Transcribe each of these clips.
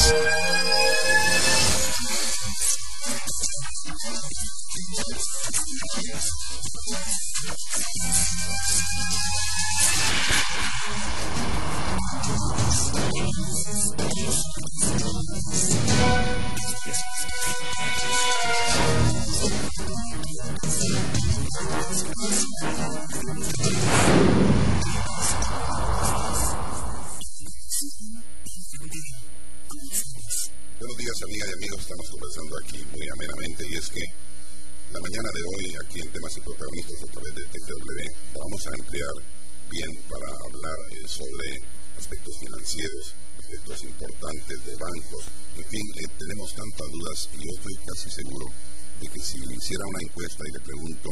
Buenos días, amigas y amigos. Estamos conversando aquí muy amenamente, y es que la mañana de hoy, aquí en Temas y Protagonistas a través de TGW, vamos a emplear bien para hablar sobre aspectos financieros, aspectos importantes de bancos. En fin, tenemos tantas dudas, y yo estoy casi seguro de que si hiciera una encuesta y le pregunto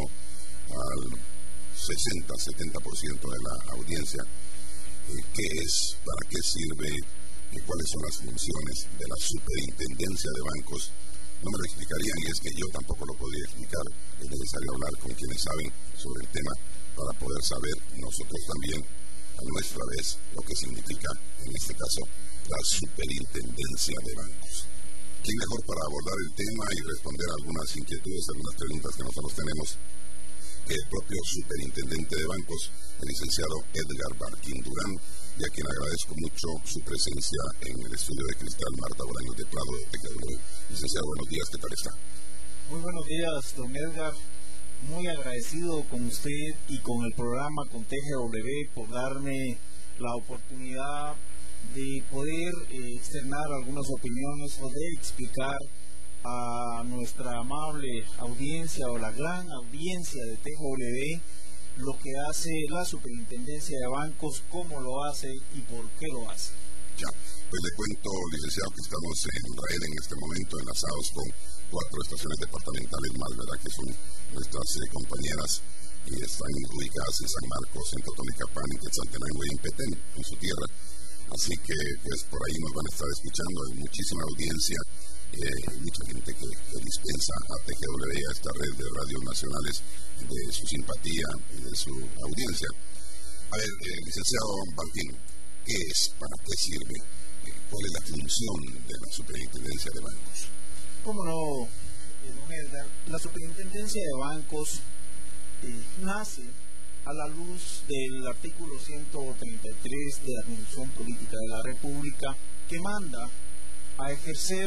al 60-70% de la audiencia qué es, para qué sirve, cuáles son las funciones de la superintendencia de bancos, no me lo explicarían, y es que yo tampoco lo podría explicar. Es necesario hablar con quienes saben sobre el tema para poder saber nosotros también a nuestra vez lo que significa, en este caso, la superintendencia de bancos. ¿Quién mejor para abordar el tema y responder algunas inquietudes, algunas preguntas que nosotros tenemos, que el propio superintendente de bancos, el licenciado Edgar Barquín Durán, y a quien agradezco mucho su presencia en el estudio de Cristal, Marta Bolaños de Prado de TGW. Licenciado, buenos días, ¿qué tal está? Muy buenos días, don Edgar. Muy agradecido con usted y con el programa, con TGW, por darme la oportunidad de poder externar algunas opiniones o de explicar a nuestra amable audiencia o la gran audiencia de TGW lo que hace la superintendencia de bancos, cómo lo hace y por qué lo hace. Ya, pues le cuento, licenciado, que estamos en red en este momento, enlazados con 4 estaciones departamentales más, ¿verdad?, que son nuestras compañeras, y están ubicadas en San Marcos, en Totonicapán, en Quetzaltenango y en Petén, en su tierra. Así que, pues, por ahí nos van a estar escuchando. Hay muchísima audiencia, mucha gente que dispensa a TGW, a esta red de radios nacionales, de su simpatía y de su audiencia. A ver, licenciado Barquín, ¿qué es? ¿Para qué sirve? ¿Cuál es la función de la superintendencia de bancos? ¿Cómo no, don Edgar? La superintendencia de bancos nace a la luz del artículo 133 de la Constitución Política de la República, que manda a ejercer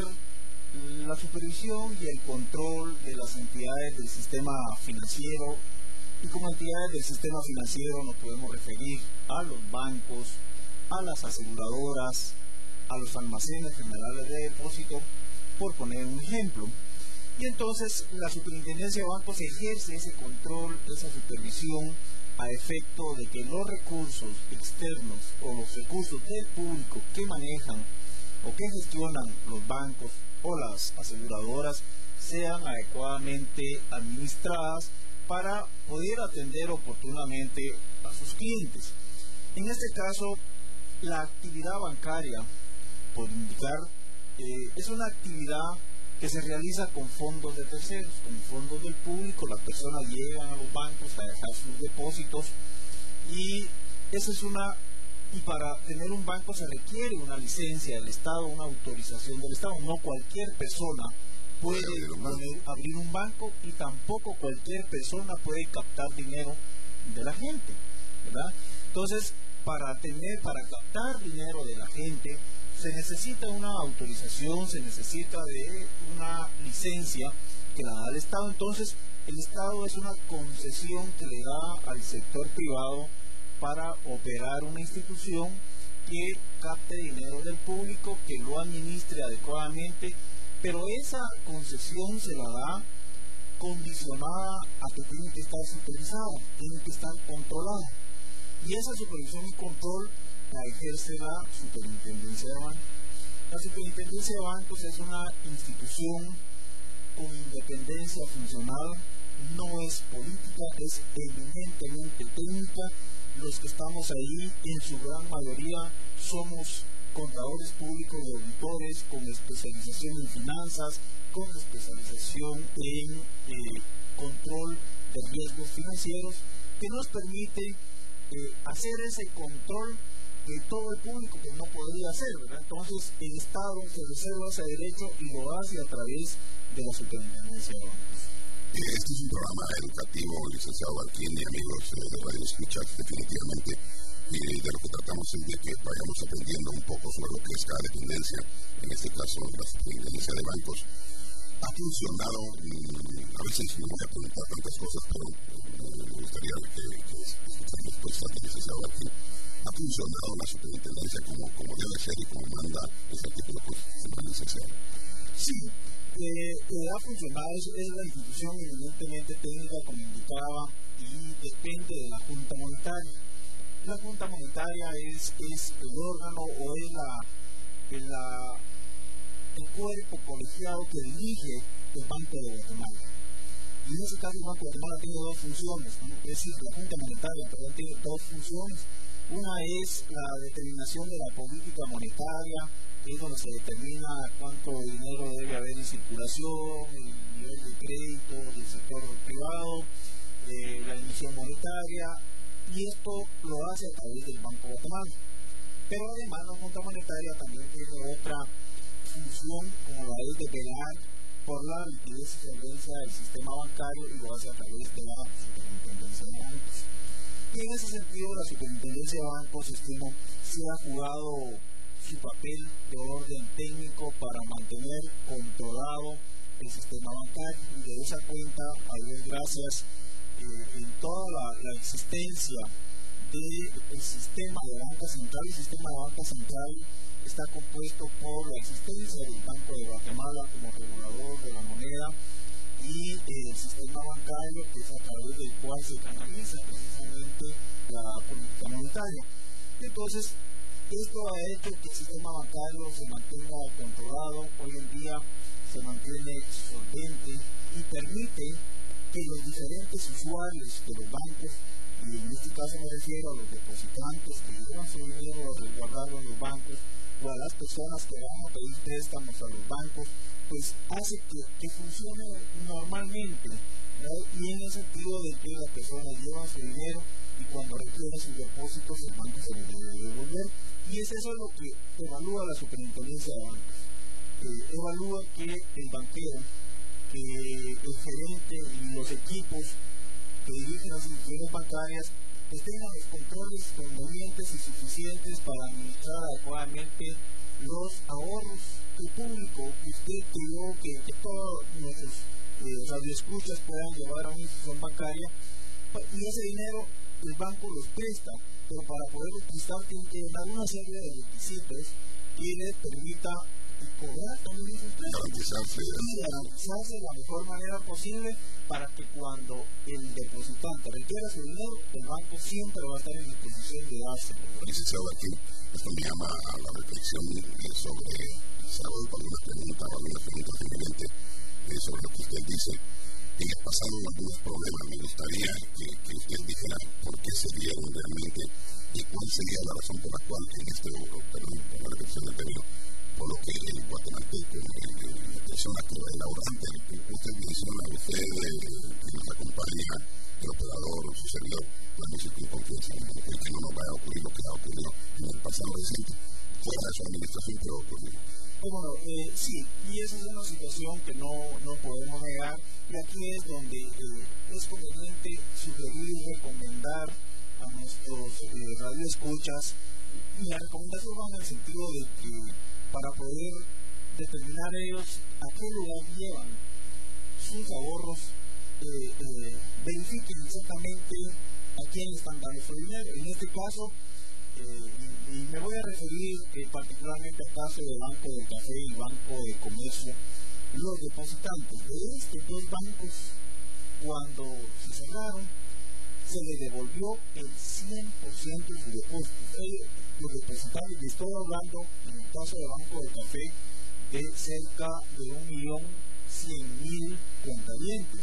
la supervisión y el control de las entidades del sistema financiero. Y como entidades del sistema financiero nos podemos referir a los bancos, a las aseguradoras, a los almacenes generales de depósito, por poner un ejemplo. Y entonces la superintendencia de bancos ejerce ese control, esa supervisión, a efecto de que los recursos externos o los recursos del público que manejan o que gestionan los bancos o las aseguradoras sean adecuadamente administradas para poder atender oportunamente a sus clientes. En este caso, la actividad bancaria, por indicar, es una actividad que se realiza con fondos de terceros, con fondos del público. Las personas llegan a los bancos a dejar sus depósitos, y esa es y para tener un banco se requiere una licencia del Estado, una autorización del Estado. No cualquier persona puede abrir un banco, y tampoco cualquier persona puede captar dinero de la gente, ¿verdad? Entonces, para captar dinero de la gente se necesita una autorización, se necesita de una licencia que la da el Estado. Entonces, el Estado es una concesión que le da al sector privado para operar una institución que capte dinero del público, que lo administre adecuadamente, pero esa concesión se la da condicionada a que tiene que estar supervisada, tiene que estar controlada, y esa supervisión y control la ejerce la superintendencia de bancos. La superintendencia de bancos es una institución con independencia funcional, no es política, es eminentemente técnica. Los que estamos ahí, en su gran mayoría, somos contadores públicos y auditores con especialización en finanzas, con especialización en control de riesgos financieros, que nos permite hacer ese control todo el público que no podría hacer, ¿verdad? Entonces el Estado se reserva ese derecho y lo hace a través de la Superintendencia de Bancos. Este es un programa educativo, licenciado Balquín y amigos de Radio Escuchas, definitivamente. Y de lo que tratamos es de que vayamos aprendiendo un poco sobre lo que es cada dependencia, en este caso la Superintendencia de Bancos. Ha funcionado, a veces no voy a preguntar tantas cosas, pero me gustaría que escuchar respuestas del licenciado Balquín. ¿Ha funcionado la Superintendencia como debe ser y como manda ese artículo constitucional, licenciado? Sí, ha funcionado, es la institución evidentemente técnica, como indicaba, y depende de la Junta Monetaria. La Junta Monetaria es el órgano o es el cuerpo colegiado que dirige el Banco de Guatemala. Y en ese caso el Banco de Guatemala tiene dos funciones, ¿no? Es decir, la Junta Monetaria tiene dos funciones. Una es la determinación de la política monetaria, que es donde se determina cuánto dinero debe haber en circulación, el nivel de crédito del sector privado, la emisión monetaria, y esto lo hace a través del Banco de Guatemala. Pero además la Junta Monetaria también tiene otra función, como la es de velar por la liquidez y solvencia del sistema bancario, y lo hace a través de la Superintendencia de Bancos. Y en ese sentido, la Superintendencia de Bancos se ha jugado su papel de orden técnico para mantener controlado el sistema bancario, y de esa cuenta, a Dios gracias, en toda la existencia del sistema de banca central. El sistema de banca central está compuesto por la existencia del Banco de Guatemala como regulador de la moneda y el sistema bancario, que es a través del cual se canaliza precisamente la política monetaria. Entonces, esto ha hecho que el sistema bancario se mantenga controlado, hoy en día se mantiene solvente y permite que los diferentes usuarios de los bancos, y en este caso me refiero a los depositantes que llevan su dinero a resguardarlo en los bancos, o a las personas que van a pedir préstamos a los bancos, pues hace que funcione normalmente, ¿no? Y en el sentido de que las personas llevan su dinero y cuando requieren sus depósitos el banco se los debe devolver. Y es eso lo que evalúa la Superintendencia de Bancos. Evalúa que el banquero, que el gerente y los equipos que dirigen las instituciones bancarias pues tengan los controles convenientes y suficientes para administrar adecuadamente los ahorros del público, que usted, que yo, que todos nuestros radioescuchas puedan llevar a una institución bancaria, y ese dinero el banco los presta, pero para poderlo prestar tiene que dar una serie de requisitos que les permita cobrar también esos préstamos y garantizarse de la mejor manera posible para que cuando el depositante requiera su dinero, el banco siempre va a estar en disposición de dárselo. Licenciado Balquín, esto me llama a la reflexión sobre, se hago alguna pregunta en mi mente sobre lo que usted dice. En el pasado algunos problemas, me gustaría que usted dijera por qué se dieron realmente y cuál sería la razón por la cual en este, perdón, por la reflexión del término, por lo que el guatemalteco, la persona que va elaborante, usted menciona, usted que nos acompaña, el operador o su servidor, podemos decir con confianza que no nos vaya a ocurrir lo que ha ocurrido en el pasado reciente, fuera de su administración, pero ocurrió. Bueno, sí, y esa es una situación que no podemos negar, y aquí es donde es conveniente sugerir y recomendar a nuestros radioescuchas, y la recomendación va en el sentido de que para poder determinar ellos a qué lugar llevan sus ahorros, verifiquen exactamente a quién están dando su dinero. En este caso, y me voy a referir particularmente al caso del Banco del Café y el Banco de Comercio, los depositantes de estos dos bancos, cuando se cerraron, se les devolvió el 100% de su depósito. Los depositantes, y estoy hablando en el caso del Banco del Café de cerca de 1.100.000 cuentavientes.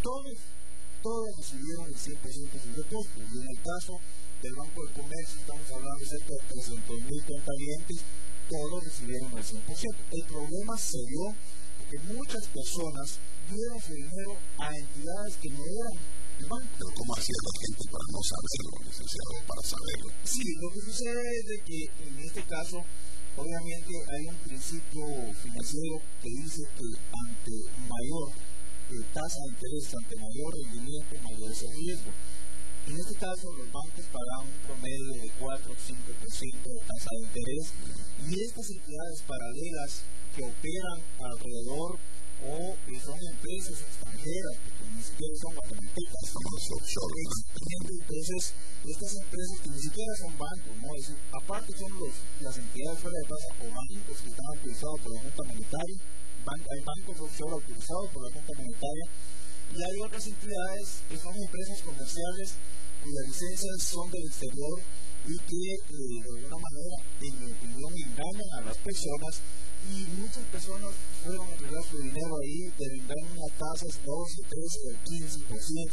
Todos recibieron el 100% de sus depósitos, y en el caso del Banco del Comercio estamos hablando de cerca de 300.000 cuentavientes, todos recibieron el 100%. El problema se dio porque muchas personas dieron su dinero a entidades que no eran el banco. Pero ¿cómo hacía la gente para no saberlo, licenciado, para saberlo? Sí, lo que sucede es de que en este caso, obviamente hay un principio financiero que dice que ante mayor tasa de interés, ante mayor rendimiento, mayor es el riesgo. En este caso, los bancos pagan un promedio de 4 o 5% de tasa de interés, y estas entidades paralelas que operan alrededor o que son empresas extranjeras, porque ni siquiera son guatemaltecas, entonces estas empresas que ni siquiera son bancos, ¿no? Es decir, aparte son las entidades fuera de tasa o bancos que están autorizados por la Junta Monetaria, hay bancos offshore autorizados por la Junta Monetaria, y hay otras entidades que son empresas comerciales cuyas licencias son del exterior y que de alguna manera, en mi opinión, engañan a las personas, y muchas personas fueron a entregar su dinero ahí, devengan unas tasas 12, 13 o 15%,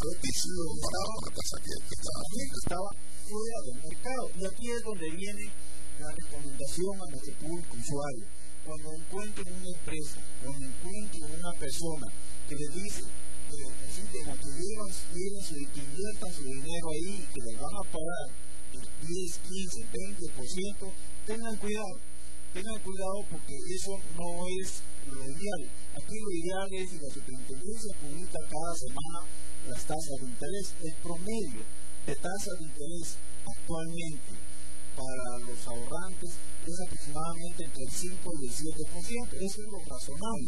estaba fuera del mercado. Y aquí es donde viene la recomendación a nuestro público usuario. Cuando encuentren una empresa, cuando encuentren una persona que les dice que necesiten a que inviertan su dinero ahí y que les van a pagar el 10, 15, 20%, tengan cuidado porque eso no es lo ideal. Aquí lo ideal es que la superintendencia publica cada semana las tasas de interés. El promedio de tasas de interés actualmente para los ahorrantes es aproximadamente entre el 5 y el 7%. Eso es lo razonable.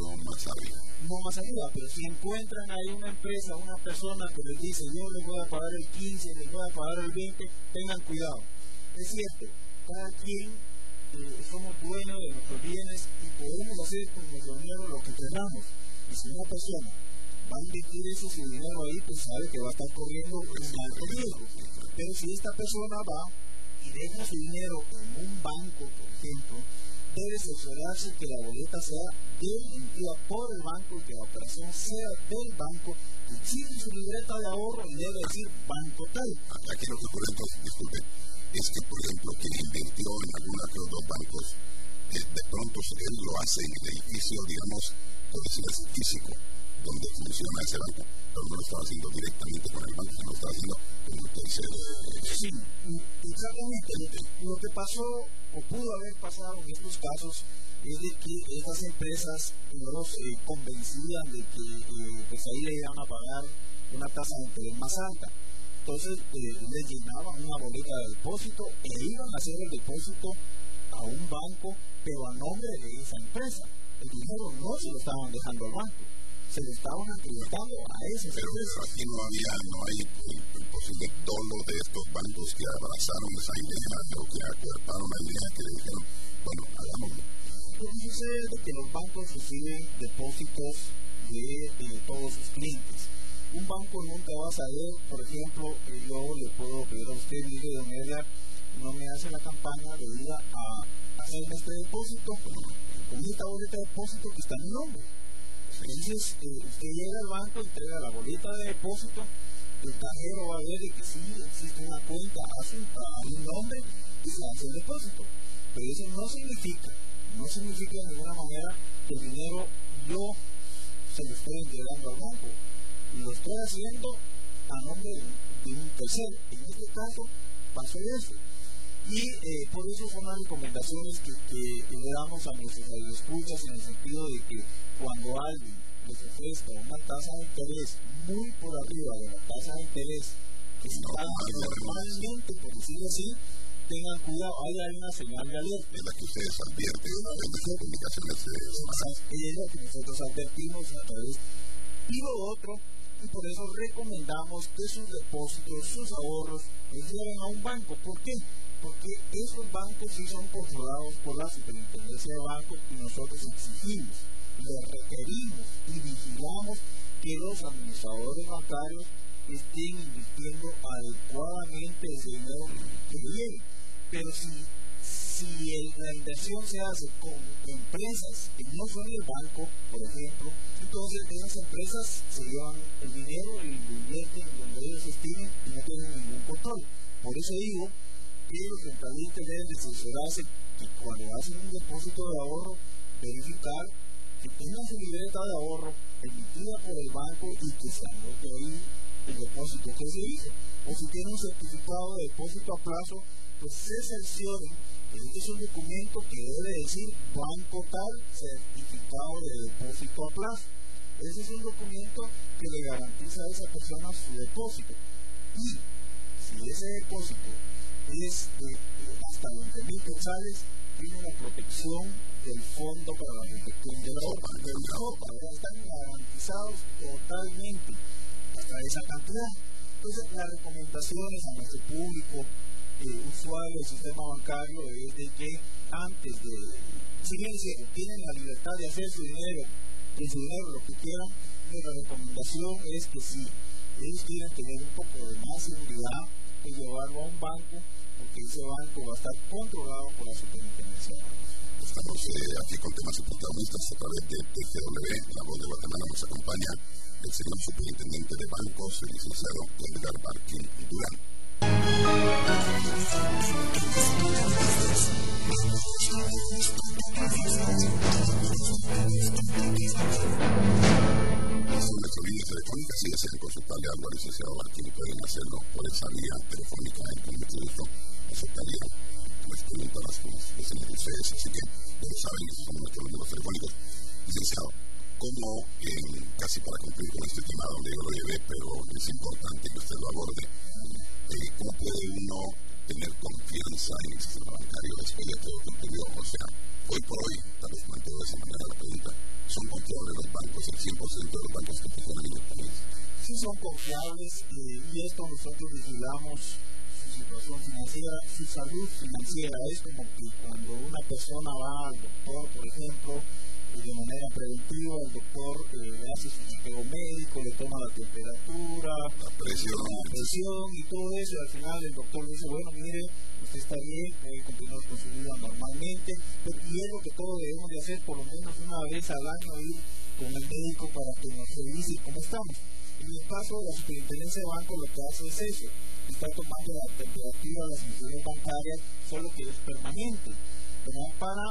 No más arriba, pero si encuentran ahí una empresa, una persona que les dice yo les voy a pagar el 15, les voy a pagar el 20, tengan cuidado. Es cierto, cada quien somos dueños de nuestros bienes y podemos hacer con nuestro dinero lo que queramos. Y si una persona va a invertir su dinero ahí, pues sabe que va a estar corriendo un alto riesgo. Pero si esta persona va y deja su dinero en un banco, por ejemplo, debe cerciorarse que la boleta sea emitida por el banco y que la operación sea del banco, que exige su libreta de ahorro y debe decir banco tal. Aquí lo que ocurre entonces, disculpe, es que, por ejemplo, quien invirtió en alguno de los dos bancos, de pronto él lo hace en el edificio, digamos, por decirlo así, físico, donde funciona ese banco, pero no lo estaba haciendo directamente con el banco, sino lo estaba haciendo como usted dice. Sí, exactamente. Lo que pasó o pudo haber pasado en estos casos es de que estas empresas los convencían de que pues ahí le iban a pagar una tasa de interés más alta. Entonces les llenaban una boleta de depósito e iban a hacer el depósito a un banco, pero a nombre de esa empresa. El dinero no se lo estaban dejando al banco, se lo estaban acreditando a esas empresas. Pero aquí no hay el posible dolo de estos bancos que abrazaron esa idea o que acuerparon la idea, que le dijeron, bueno, hagámoslo. Lo que sucede es que los bancos reciben depósitos de todos sus clientes. Un banco nunca va a saber, por ejemplo, que yo le puedo pedir a usted, mire, don Edgar, no me hace la campaña de ir a hacerme este depósito con esta boleta de depósito que está en mi nombre. Entonces, usted llega al banco, entrega la boleta de depósito, el cajero va a ver de que sí existe una cuenta a un nombre y se hace el depósito. Pero eso no significa de ninguna manera que el dinero yo se lo estoy entregando al banco. Lo estoy haciendo a nombre de un tercero. En este caso pasó eso. Y por eso son las recomendaciones que le damos a nuestros escuchas, en el sentido de que cuando alguien les ofrezca una tasa de interés muy por arriba de la tasa de interés que está normalmente, por decirlo así, tengan cuidado, hay una señal de alerta. Es la que ustedes advierten en las comunicaciones es la que nosotros advertimos a través. Y lo otro, y por eso recomendamos que sus depósitos, sus ahorros, los lleven a un banco. ¿Por qué? Porque esos bancos sí son controlados por la superintendencia de bancos y nosotros exigimos, les requerimos y vigilamos que los administradores bancarios estén invirtiendo adecuadamente ese dinero que viene. Pero si la inversión se hace con empresas que no son el banco, por ejemplo, entonces esas empresas se llevan el dinero y lo invierten donde ellos estimen y no tienen ningún control. Por eso digo que los centralistas deben de asesorarse que cuando hacen un depósito de ahorro, verificar que tengan su libreta de ahorro emitida por el banco y que se anote ahí el depósito que se hizo. O si tiene un certificado de depósito a plazo, pues se cercioren que este es un documento que debe decir banco tal, certificado de depósito a plazo. Ese es un documento que le garantiza a esa persona su depósito. Y si ese depósito es de hasta 20.000 quetzales, tiene la protección del Fondo para la Protección de la OPA. Están garantizados totalmente hasta esa cantidad. Entonces, las recomendaciones a nuestro público usuario del sistema bancario es de que antes de, si bien tienen la libertad de hacer su dinero, con su dinero lo que quieran, la recomendación es que si ellos quieren tener un poco de más seguridad, pues llevarlo a un banco, porque ese banco va a estar controlado por la superintendencia. Estamos aquí con temas y protagonistas a través de TGW, La Voz de Guatemala. Nos acompaña el señor superintendente de bancos, el licenciado Edgar Barquín Durán. Son nuestras líneas telefónicas. Si desean consultarle algo al licenciado Barquín, pueden hacerlo por esa vía telefónica en que mucho gusto aceptaría las preguntas que nos hacen ustedes. Así que ya lo saben, esos son nuestros números telefónicos. Licenciado, ¿cómo, casi para cumplir con este tema donde yo lo llevé, pero es importante que usted lo aborde, cómo puede uno tener confianza en el sistema bancario después de todo lo que ocurrió? O sea, hoy por hoy, tal vez planteo de esa manera la pregunta, ¿son confiables los bancos, el 100% de los bancos que funcionan en el país? Sí, son confiables, y esto nosotros vigilamos su situación financiera, su salud financiera. Es como que cuando una persona va al doctor, por ejemplo, de manera preventiva, el doctor le hace su chequeo médico, le toma la temperatura, la presión y todo eso, y al final el doctor dice, bueno, mire, usted está bien, puede continuar con su vida normalmente, y es lo que todos debemos de hacer, por lo menos una vez al año, ir con el médico para que nos revise cómo estamos. En el caso de la superintendencia de bancos, lo que hace es eso, está tomando la temperatura de las instituciones bancarias, solo que es permanente, para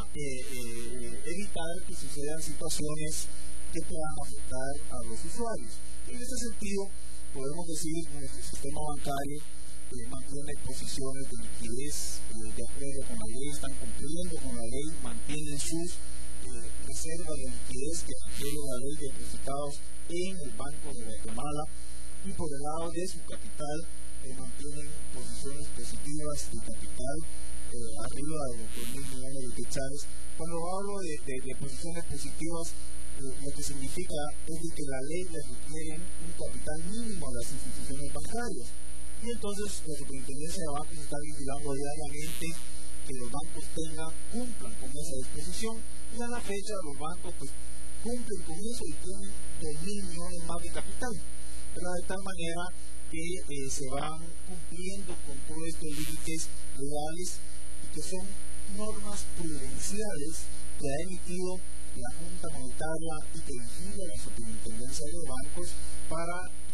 evitar que sucedan situaciones que puedan afectar a los usuarios. En este sentido, podemos decir que nuestro sistema bancario mantiene posiciones de liquidez de acuerdo con la ley, están cumpliendo con la ley, mantienen sus reservas de liquidez que requiere la ley depositados en el Banco de Guatemala, y por el lado de su capital mantienen posiciones positivas de capital arriba de los 2.000 millones de quetzales. Cuando hablo de posiciones positivas, lo que significa es que la ley les requiere un capital mínimo a las instituciones bancarias, y entonces la superintendencia de bancos está vigilando diariamente que los bancos cumplan con esa disposición, y a la fecha los bancos pues cumplen con eso y tienen 2.000 millones más de capital, pero de tal manera que se van cumpliendo con todos estos límites legales y que son normas prudenciales que ha emitido la Junta Monetaria y que vigila la superintendencia de bancos para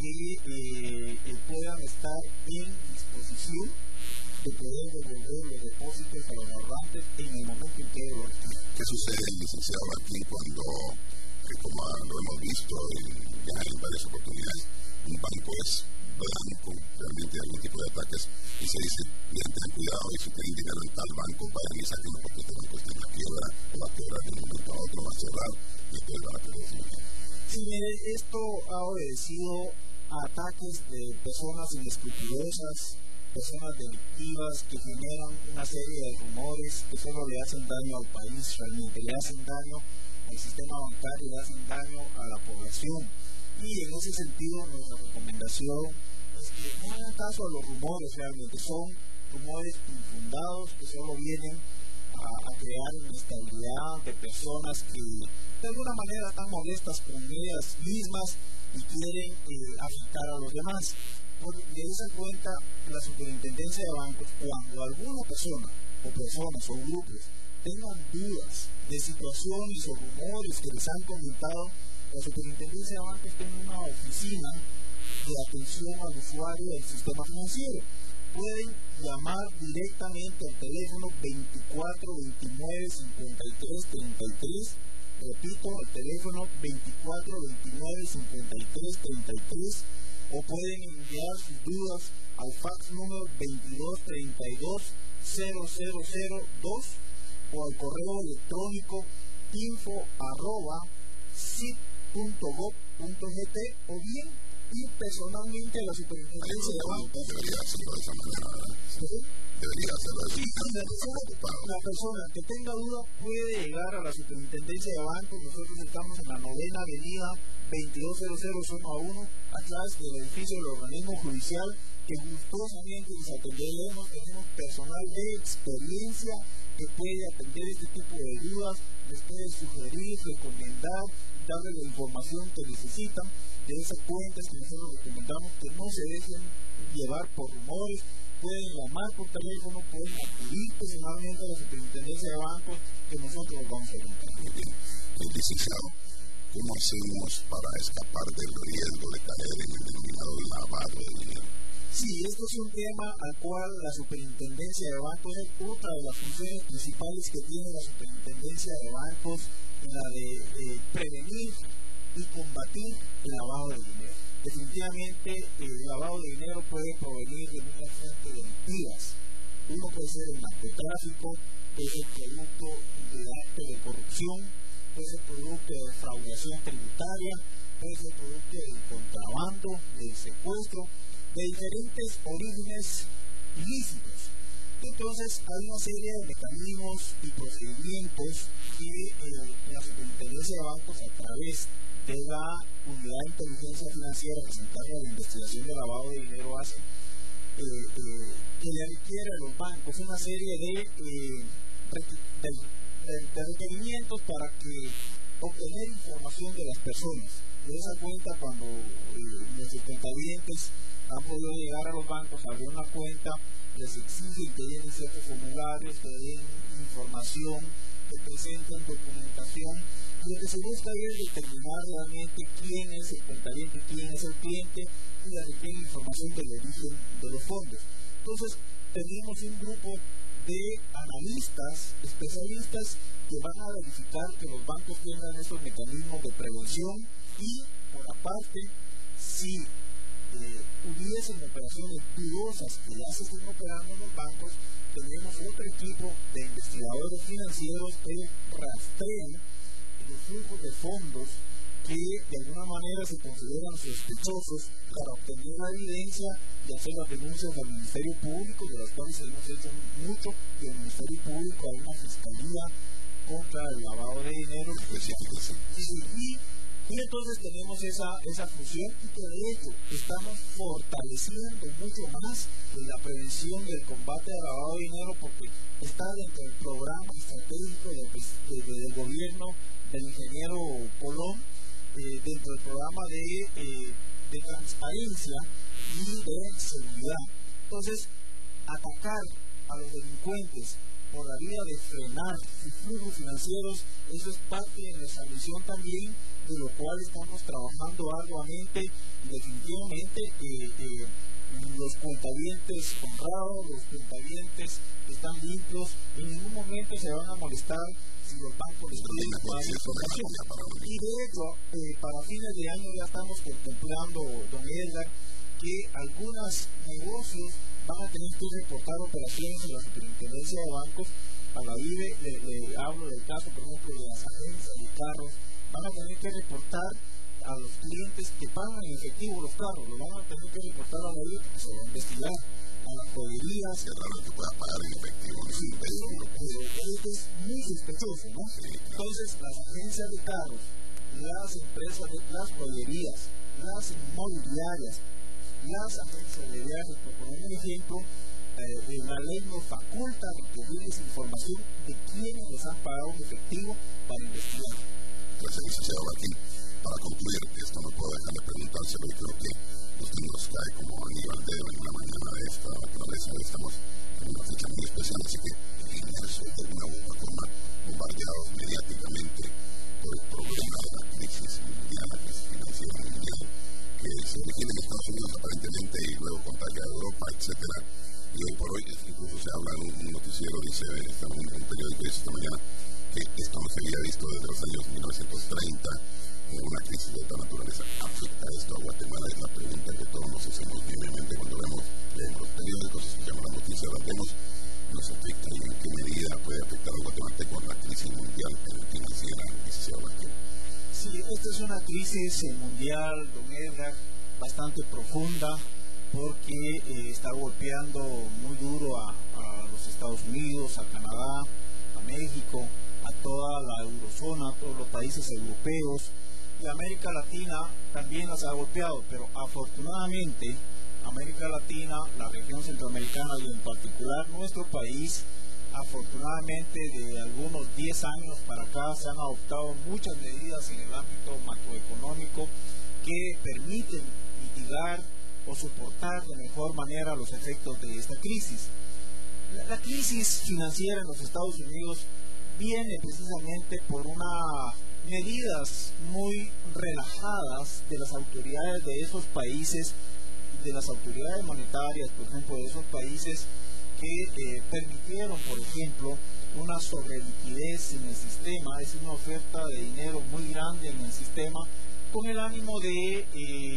que puedan estar en disposición de poder devolver los depósitos a los ahorrantes en el momento en que lo requieren. ¿Qué sucede, licenciado Martín, cuando, como lo hemos visto ya en varias oportunidades, un banco es blanco realmente de algún tipo de ataques y se dice, bien, ten cuidado, y si tienen dinero en tal banco, vayan y saquen porque este banco está en la quiebra, o va a quebrar de un momento a otro, va a cerrar, y después van a perder ese dinero? Sí, mire, esto ha obedecido a ataques de personas inescrupulosas, personas delictivas que generan una serie de rumores que solo le hacen daño al país, realmente le hacen daño al sistema bancario, le hacen daño a la población. Y en ese sentido nuestra recomendación es que no hagan caso a los rumores, realmente son rumores infundados que solo vienen a crear inestabilidad de personas que de alguna manera están molestas con ellas mismas y quieren afectar a los demás. De esa cuenta, la superintendencia de bancos, cuando alguna persona o personas o grupos tengan dudas de situaciones o rumores que les han comentado, la superintendencia de bancos tiene una oficina de atención al usuario del sistema financiero. Pueden llamar directamente al teléfono 24 29 53 33. Repito, el teléfono 24 29 53 33. o pueden enviar sus dudas al fax número 2232-0002 o al correo electrónico info@cit.gov.gt o bien ir personalmente a la superintendencia de bancos. Debería hacerlo de esa manera. Debería hacerlo de esa manera. La persona que tenga duda puede llegar a la superintendencia de bancos. Nosotros estamos en la 9ª avenida 2200 zona 1, atrás del edificio del organismo judicial, que gustosamente les atenderemos. Tenemos personal de experiencia que puede atender este tipo de dudas, les puede sugerir, recomendar, darle la información que necesitan de esas cuentas que nosotros recomendamos que no se dejen llevar por rumores. Pueden llamar por teléfono, pueden acudir personalmente a la superintendencia de bancos, que nosotros los vamos a orientar. Muy bien. Licenciado, ¿cómo hacemos para escapar del riesgo de caer en el denominado lavado de dinero? Sí, esto es un tema al cual la superintendencia de bancos es otra de las funciones principales que tiene la superintendencia de bancos, la de prevenir y combatir el lavado de dinero. Definitivamente el lavado de dinero puede provenir de muchas fuentes delictivas. Uno puede ser el narcotráfico, puede ser producto de actos de corrupción, puede ser producto de defraudación tributaria, puede ser producto del contrabando, del secuestro, de diferentes orígenes ilícitos. Entonces hay una serie de mecanismos y procedimientos que la superintendencia de bancos, a través de la unidad de inteligencia financiera que se encarga de la investigación de lavado de dinero, hace que le requiere a los bancos una serie de requerimientos para que obtener información de las personas. De esa cuenta, cuando nuestros cuentavientes han podido llegar a los bancos a abrir una cuenta, les exigen que llenen ciertos formularios, que den información, que presenten documentación. Y lo que se busca es determinar realmente quién es el cuentaviente, quién es el cliente, y le requieren información del origen de los fondos. Entonces, tenemos un grupo de analistas, especialistas, que van a verificar que los bancos tengan estos mecanismos de prevención y, por aparte, si hubiesen operaciones dudosas que ya se estén operando en los bancos, tenemos otro equipo de investigadores financieros que rastrean los flujos de fondos que de alguna manera se consideran sospechosos, para obtener la evidencia y hacer las denuncias al Ministerio Público, de las cuales hemos hecho mucho, y el Ministerio Público a una fiscalía contra el lavado de dinero. Y entonces tenemos esa función, y que de hecho estamos fortaleciendo mucho más la prevención y el combate al lavado de dinero, porque está dentro del programa estratégico del gobierno del ingeniero Colón, dentro del programa de transparencia y de seguridad. Entonces, atacar a los delincuentes por la vía de frenar sus flujos financieros, eso es parte de nuestra misión también, de lo cual estamos trabajando arduamente, y definitivamente los cuentavientes honrados, los cuentavientes que están limpios, en ningún momento se van a molestar si los bancos les piden información. Y de hecho, para fines de año ya estamos contemplando, don Edgar, que algunos negocios van a tener que reportar operaciones en la superintendencia de bancos. A la IBE le hablo del caso, por ejemplo, de las agencias de carros. Van a tener que reportar a los clientes que pagan en efectivo los carros, lo van a tener que reportar a la IBE, porque se va a investigar. A las joyerías, que raro que pueda pagar en efectivo. Eso es muy sospechoso, ¿no? Sí, claro. Entonces, las agencias de carros, las empresas de las joyerías, las inmobiliarias, las agencias de viajes, por poner un ejemplo, la ley nos faculta requerirles información de quiénes les han pagado en efectivo para investigar. Gracias, licenciado Martín. Para concluir, esto no puedo dejar de preguntárselo, y creo que usted nos cae como anillo al dedo en una mañana de esta naturaleza. Estamos en una fecha muy especial, así que inmersos de una u otra forma, bombardeados mediáticamente por el problema de la crisis mundial, la crisis financiera mundial, que se origina en Estados Unidos aparentemente y luego contagia a Europa, etcétera. Y hoy por hoy incluso se habla en un noticiero, dice un periódico dice esta mañana, que esto no se había visto desde los años 1930, una crisis de esta naturaleza. ¿Afecta esto a Guatemala? Es la pregunta que todos nos hacemos bien en mente cuando leemos los periódicos, escuchamos las noticias, las vemos, nos afecta y en qué medida puede afectar a Guatemala con la crisis mundial financiera que se va a hacer. Sí, esta es una crisis mundial, don Edgar, bastante profunda, porque está golpeando muy duro a los Estados Unidos, a Canadá, a México, a toda la eurozona, a todos los países europeos, y América Latina también las ha golpeado, pero afortunadamente América Latina, la región centroamericana y en particular nuestro país, afortunadamente de algunos 10 años para acá se han adoptado muchas medidas en el ámbito macroeconómico que permiten mitigar o soportar de mejor manera los efectos de esta crisis. La crisis financiera en los Estados Unidos viene precisamente por unas medidas muy relajadas de las autoridades de esos países, de las autoridades monetarias, por ejemplo, de esos países que permitieron, por ejemplo, una sobreliquidez en el sistema, es una oferta de dinero muy grande en el sistema, con el ánimo de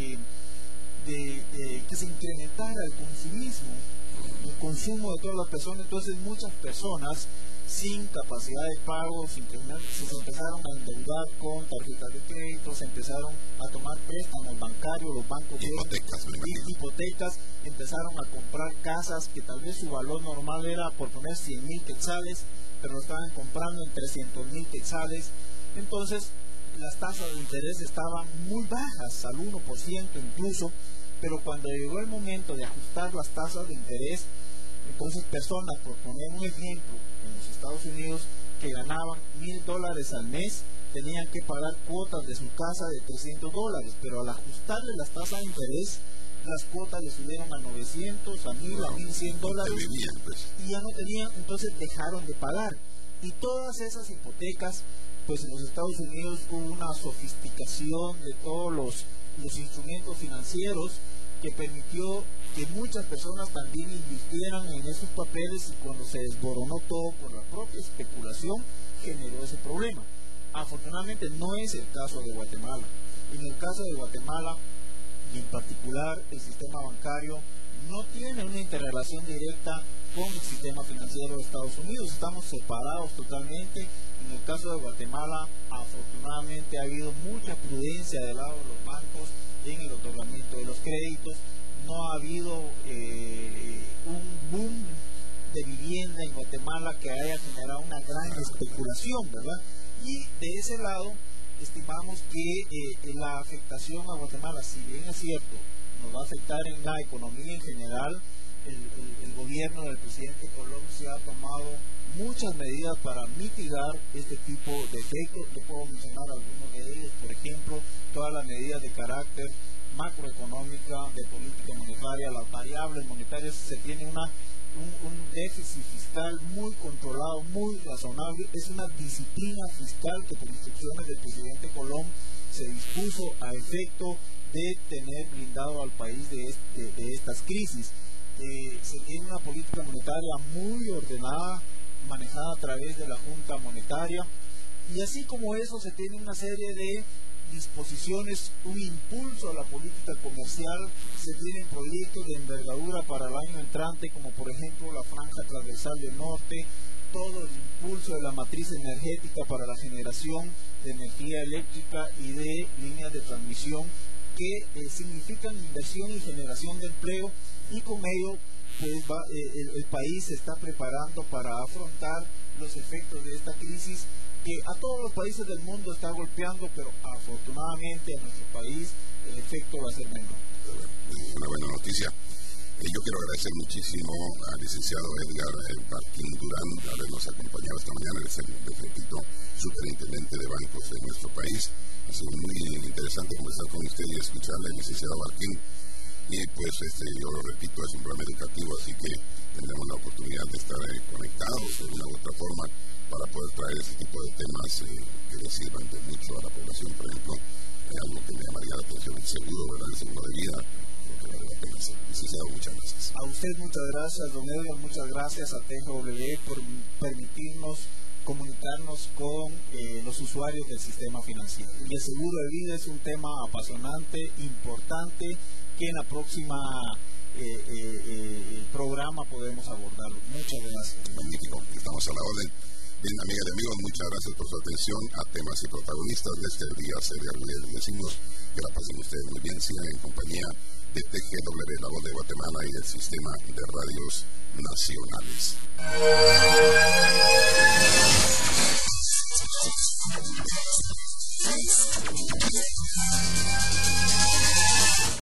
que se incrementara el consumismo, el consumo de todas las personas. Entonces muchas personas sin capacidad de pago, se empezaron a endeudar con tarjetas de crédito, se empezaron a tomar préstamos bancarios, los bancos hipotecas, empezaron a comprar casas que tal vez su valor normal era por poner 100,000 quetzales, pero lo estaban comprando en 300,000 quetzales. Entonces las tasas de interés estaban muy bajas, al 1% incluso, pero cuando llegó el momento de ajustar las tasas de interés, entonces personas, por poner un ejemplo, en los Estados Unidos, que ganaban $1,000 al mes, tenían que pagar cuotas de su casa de $300, pero al ajustarle las tasas de interés, las cuotas le subieron a 900, a 1,000, a 1,100 dólares, y ya no tenían, entonces dejaron de pagar. Y todas esas hipotecas, pues en los Estados Unidos hubo una sofisticación de todos los instrumentos financieros que permitió que muchas personas también invirtieran en esos papeles, y cuando se desboronó todo por la propia especulación generó ese problema. Afortunadamente no es el caso de Guatemala. En el caso de Guatemala, y en particular el sistema bancario, no tiene una interrelación directa con el sistema financiero de Estados Unidos, estamos separados totalmente. En el caso de Guatemala, afortunadamente ha habido mucha prudencia del lado de los bancos en el otorgamiento de los créditos. No ha habido un boom de vivienda en Guatemala que haya generado una gran especulación, ¿verdad? Y de ese lado estimamos que la afectación a Guatemala, si bien es cierto, nos va a afectar en la economía en general. El gobierno del presidente Colón se ha tomado muchas medidas para mitigar este tipo de efectos. Yo puedo mencionar algunos de ellos, por ejemplo, todas las medidas de carácter macroeconómica, de política monetaria, las variables monetarias. Se tiene un déficit fiscal muy controlado, muy razonable. Es una disciplina fiscal que por instrucciones del presidente Colón se dispuso a efecto de tener blindado al país de estas crisis. Se tiene una política monetaria muy ordenada, manejada a través de la Junta Monetaria, y así como eso se tiene una serie de disposiciones, un impulso a la política comercial. Se tienen proyectos de envergadura para el año entrante, como por ejemplo la franja transversal del norte, todo el impulso de la matriz energética para la generación de energía eléctrica y de líneas de transmisión, que significan inversión y generación de empleo, y con ello pues el país se está preparando para afrontar los efectos de esta crisis que a todos los países del mundo está golpeando, pero afortunadamente a nuestro país el efecto va a ser menor. Es una buena noticia. Yo quiero agradecer muchísimo al licenciado Edgar Martín Durán de habernos acompañado esta mañana. Les repito, superintendente de bancos de nuestro país. Ha sido muy interesante conversar con usted y escucharle, licenciado Martín. Y pues yo lo repito, es un programa educativo, así que tendremos la oportunidad de estar conectados de una u otra forma para poder traer ese tipo de temas que les sirvan de mucho a la población. Por ejemplo, algo que me llamaría la atención, el seguro, ¿verdad? El seguro de vida, lo que vale la pena hacer. Licenciado, muchas gracias. A usted muchas gracias, don Edgar, muchas gracias a TGW por permitirnos comunicarnos con los usuarios del sistema financiero. Y el seguro de vida es un tema apasionante, importante, que en la próxima programa podemos abordarlo. Muchas gracias. Magnífico, estamos a la orden. Bien, amigas y amigos, muchas gracias por su atención a temas y protagonistas de este día serial. Les decimos que la pasen ustedes muy bien, sigan en compañía de TGW, La Voz de Guatemala, y del sistema de radios nacionales.